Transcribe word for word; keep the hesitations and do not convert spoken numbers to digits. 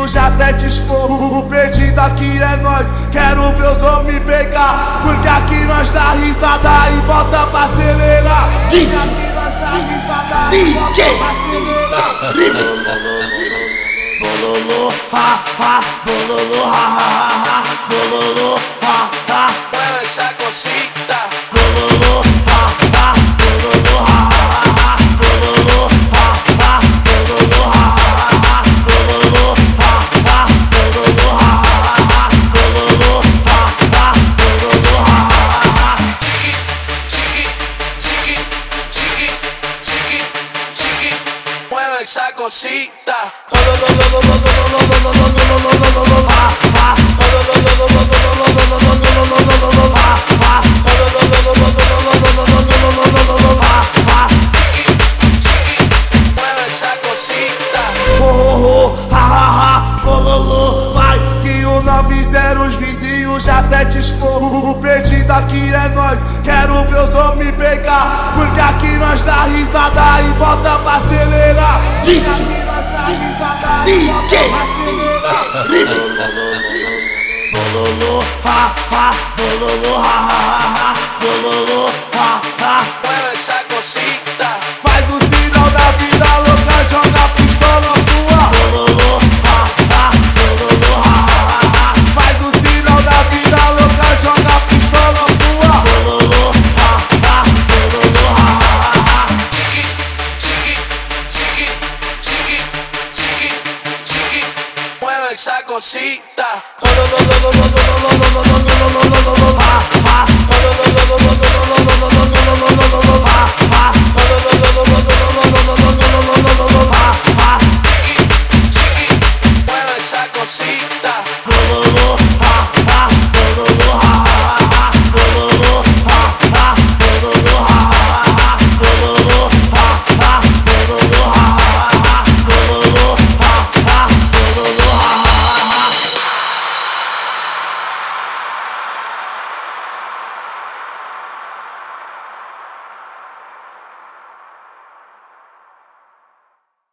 já petiscou. O perdido aqui é nós, quero ver os homens pegar. Porque aqui nós dá risada e bota pra acelerar. D J D J Bololô, ha, ha, bololô, ha, ha, ha, bololô, ha, ha. Mueve esa cosita. Bololô, ha, ha, bololô, ha, ha, ha, bololô, ha, ha, bololô, ha, ha, ha, bololô, ha, ha, bololô, ha, ha, ha, bololô, ha, ha, bololô, ha, ha, ha. Chiqui, chiqui, chiqui, chiqui, chiqui, chiqui. Mueve esa cosita. Os vizinhos já petiscou. O perdido aqui é nós, quero ver os homens pegar. Porque aqui nós dá risada e bota pra acelerar. D J D J Bololô, ha, ha, bololô, ha, ha, ha, bololô, ha, ha. Mueve esa cosita. Faz o sinal da vida louca, joga a pistola tua. Bololô, ha, ha, bololô, ha, ha, ha. Faz o sinal da vida louca, joga a pistola tua. Bololô, ha, ha, bololô, ha, ha, ha. Chiqui, chiqui, chiqui, chiqui, chiqui, chiqui. Mueve esa cosita.